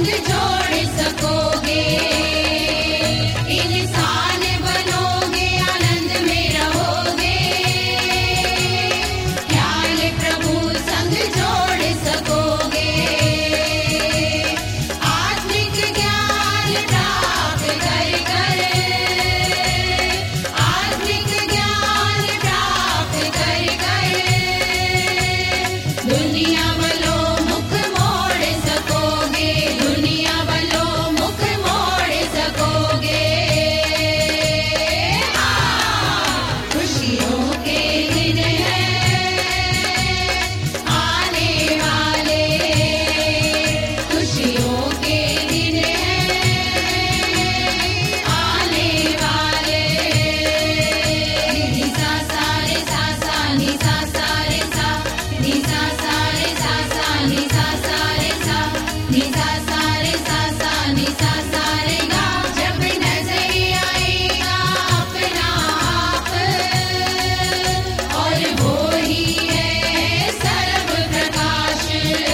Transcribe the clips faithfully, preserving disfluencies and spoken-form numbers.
संग जोड़ सकोगे। इंसान बनोगे, आनंद में रहोगे, ख्याल प्रभु संग जोड़ सकोगे। आत्मिक ज्ञान प्राप्त कर कर, आत्मिक ज्ञान प्राप्त कर कर, दुनिया वालों मुख मोड़ सकोगे, दुनिया वालों मुख मोड़ सकोगे। हाँ, खुशियों के दिन हैं आने वाले, खुशियों के दिन हैं आने वाले। नि सा सा रे सा सा, नि सा सा रे सा, नि सा सा रे सा सा, नि सा सा रे सा, नि सा सा रे सा सा, नि सा सा रे गा। जब नजर आएगा अपना आप, और वो ही है सर्व प्रकाश।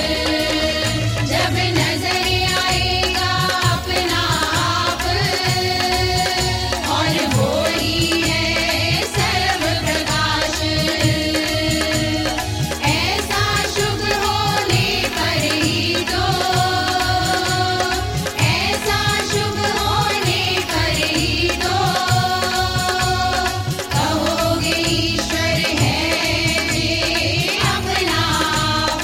जब नजर आएगा अपना आप, और वो ही है सर्व प्रकाश। ऐसा शुभ होने पर ही तो, ऐसा शुभ होने पर ही तो, कहोगे ईश्वर है जे अपना आप,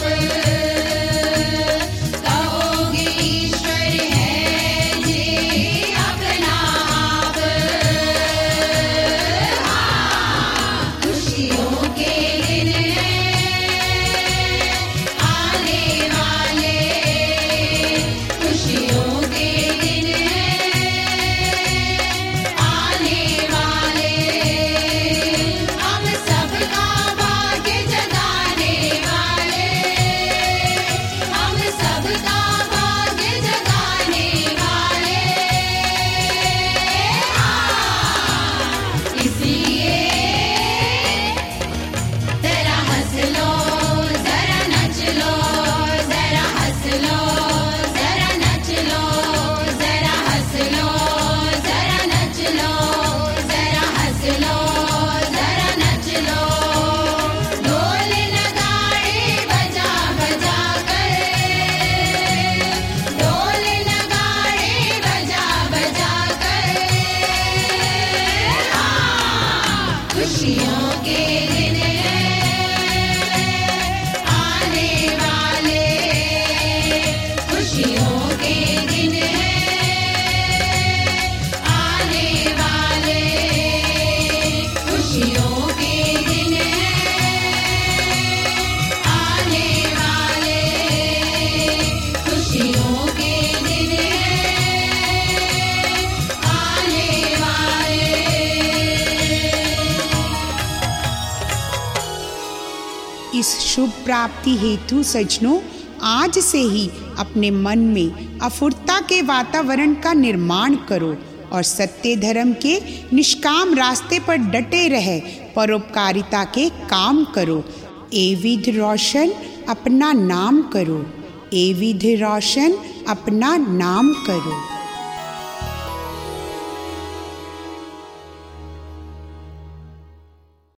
कहोगे ईश्वर है जे अपना आप। हाँ, खुशियों के दिन हैं आने वाले, खुशियों के दिन हैं आने वाले। हम सबका भाग्य जगाने वाले, हम सबका भाग्य जगाने वाले। हाँ, इसलिए जरा हंस लो, जरा नच लो, जरा हंस लो, जरा नच लो, जरा हंस लो, जरा नच लो, जरा हंस लो, जरा नच लो। ढोल नगाड़े बजा बजा कर, ढोल नगाड़े बजा बजा कर। हाँ, खुशियों के दिन हैं आने वाले, खुशियों के दिन हैं आने वाले, खुशियों के दिन हैं आने वाले, खुशियों के दिन हैं आने वाले। इस शुभ प्राप्ति हेतु सज्जनों, आज से ही अपने मन में अफुर्ता के वातावरण का निर्माण करो और सत्य धर्म के निष्काम रास्ते पर डटे रहे परोपकारिता के काम करो। ए विधि रोशन अपना नाम करो, ए विधि रोशन अपना नाम करो।